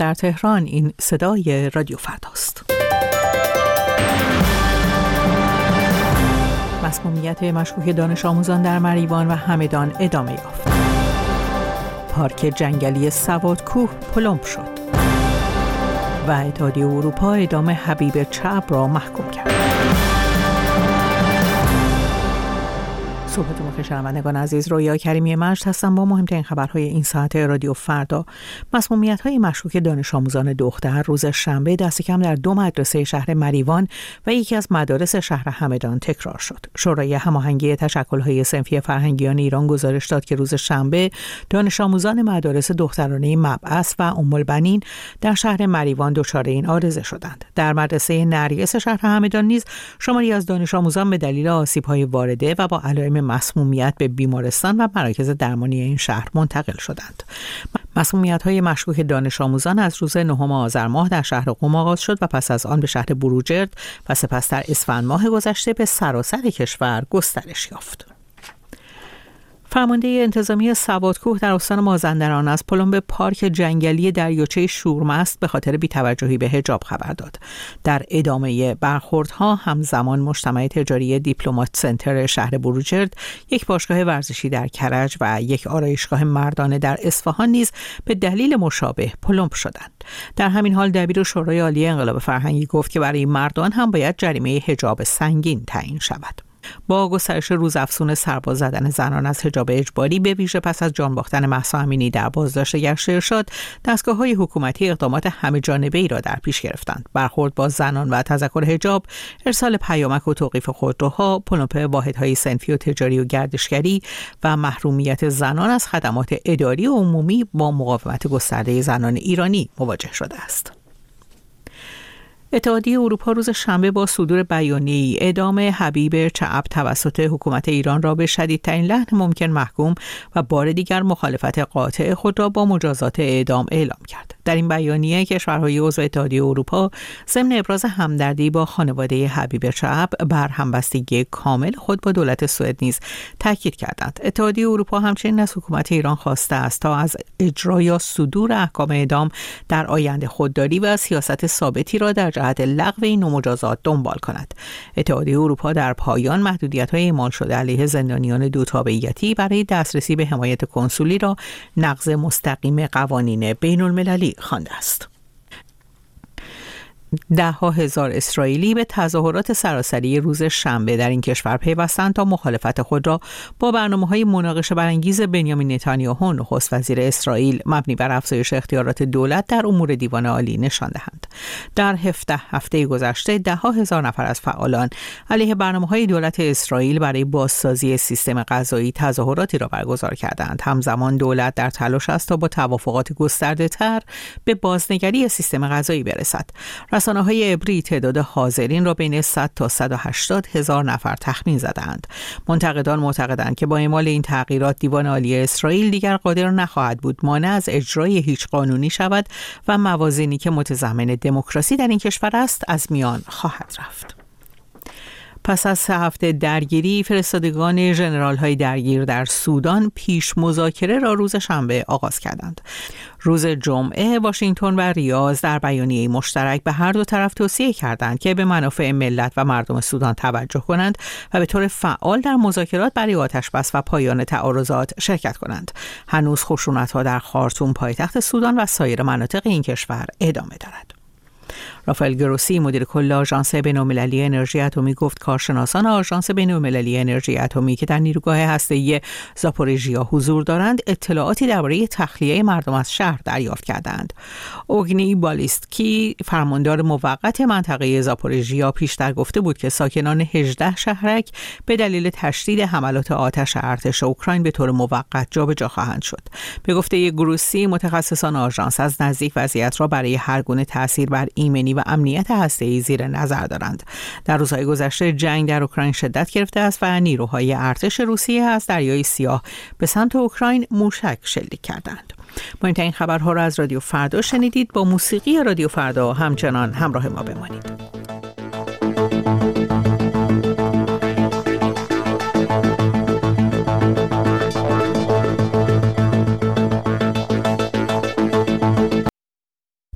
در تهران. این صدای رادیو فرداست. مسمومیت مشکوک دانش آموزان در مریوان و همدان ادامه یافت. پارک جنگلی سوادکوه پلمب شد و اتحادیه اروپا اعدام حبیب چعب را محکوم کرد. صبحتون بخیر شنوندگان عزیز، رویا کریمی مجد هستم با مهمترین خبرهای این ساعت رادیو فردا. مسمومیت‌های مشکوک دانش آموزان دختر روز شنبه دست کم در 2 مدرسه شهر مریوان و یکی از مدارس شهر همدان تکرار شد. شورای هماهنگی تشکل‌های صنفی فرهنگیان ایران گزارش داد که روز شنبه دانش آموزان مدارس دخترانه مبعث و ام البنین در شهر مریوان دچار این عارضه شدند. در مدرسه نرگس شهر همدان نیز شماری از دانش آموزان به دلیل آسیب‌های وارده و با علائم مسمومیت به بیمارستان و مراکز درمانی این شهر منتقل شدند. مسمومیت‌های مشکوک دانش آموزان از روز 9 آذر ماه در شهر قم آغاز شد و پس از آن به شهر بروجرد و سپس در اسفند ماه گذشته به سراسر کشور گسترش یافت. فرمانده انتظامی سوادکوه در استان مازندران از پلمب پارک جنگلی دریاچه شورمست به خاطر بی‌توجهی به حجاب خبر داد. در ادامه برخوردها همزمان مجتمع تجاری دیپلمات سنتر شهر بروجرد، یک باشگاه ورزشی در کرج و یک آرایشگاه مردانه در اصفهان نیز به دلیل مشابه پلمب شدند. در همین حال دبیر شورای عالی انقلاب فرهنگی گفت که برای مردان هم باید جریمه حجاب سنگین تعیین شود. با گسترش روزافزون سرباز زدن زنان از حجاب اجباری به ویژه پس از جان باختن مهسا امینی در بازداشت گشت ارشاد، دستگاه‌های حکومتی اقدامات همه جانبه‌ای را در پیش گرفتند. برخورد با زنان و تذکر حجاب، ارسال پیامک و توقیف خودروها، پلمپ واحدهای صنفی و تجاری و گردشگری و محرومیت زنان از خدمات اداری و عمومی با مقاومت گسترده زنان ایرانی مواجه شده است. اتحادیه اروپا روز شنبه با صدور بیانیه‌ای اعدام حبیب چعب توسط حکومت ایران را به شدیدترین لحن ممکن محکوم و بار دیگر مخالفت قاطع خود را با مجازات اعدام اعلام کرد. در این بیانیه کشورهای عضو اتحادیه اروپا ضمن ابراز همدردی با خانواده حبیب چعب بر همبستگی کامل خود با دولت سوئد نیز تاکید کردند. اتحادیه اروپا همچنین از حکومت ایران خواسته است تا از اجرا یا صدور احکام اعدام در آینده خودداری و سیاست ثابتی را در جهت لغو این مجازات دنبال کند. اتحادیه اروپا در پایان محدودیت‌های اعمال شده علیه زندانیان دو تابعیتی برای دسترسی به حمایت کنسولی را نقض مستقیم قوانین بین‌المللی خوانده است. 10,000 اسرائیلی به تظاهرات سراسری روز شنبه در این کشور پیوستند تا مخالفت خود را با برنامه‌های مناقشه برانگیز بنیامین نتانیاهو نخست وزیر اسرائیل مبنی بر افزایش اختیارات دولت در امور دیوان عالی نشان دهند. در 17 هفته گذشته 10,000 نفر از فعالان علیه برنامه‌های دولت اسرائیل برای بازسازی سیستم قضایی تظاهراتی را برگزار کردند. همزمان دولت در تلاش است تا با توافقات گسترده‌تر به بازنگری سیستم قضایی برسد. رسانه‌های عبری تعداد حاضرین را بین 100 تا 180 هزار نفر تخمین زدند. منتقدان معتقدند که با اعمال این تغییرات دیوان عالی اسرائیل دیگر قادر نخواهد بود مانع از اجرای هیچ قانونی شود و موازینی که متضمن دموکراسی در این کشور است از میان خواهد رفت. پس از 3 هفته درگیری، فرستادگان ژنرال‌های درگیر در سودان پیش مذاکره را روز شنبه آغاز کردند. روز جمعه واشنگتن و ریاض در بیانیه مشترک به هر دو طرف توصیه کردند که به منافع ملت و مردم سودان توجه کنند و به طور فعال در مذاکرات برای آتشبس و پایان تعارضات شرکت کنند. هنوز خشونت‌ها در خارتوم پایتخت سودان و سایر مناطق این کشور ادامه دارد. رافائل گروسی مدیر کل آژانس بین‌المللی انرژی اتمی گفت کارشناسان آژانس بین‌المللی انرژی اتمی که در نیروگاه هسته‌ای زاپوریژیا حضور دارند اطلاعاتی درباره تخلیه مردم از شهر دریافت کردند. اوگنی بالیستکی فرماندار موقت منطقه زاپوریژیا پیشتر گفته بود که ساکنان 18 شهرک به دلیل تشدید حملات آتش ارتش اوکراین به طور موقت جابجا خواهند شد. به گفته گروسی متخصصان آژانس از نزدیک وضعیت را برای هر گونه تاثیر بر ایمنی و امنیت هسته‌ای زیر نظر دارند. در روزهای گذشته جنگ در اوکراین شدت گرفته است و نیروهای ارتش روسیه از دریای سیاه به سمت اوکراین موشک شلیک کردند. مهمترین خبرها را از رادیو فردا شنیدید. با موسیقی رادیو فردا همچنان همراه ما بمانید.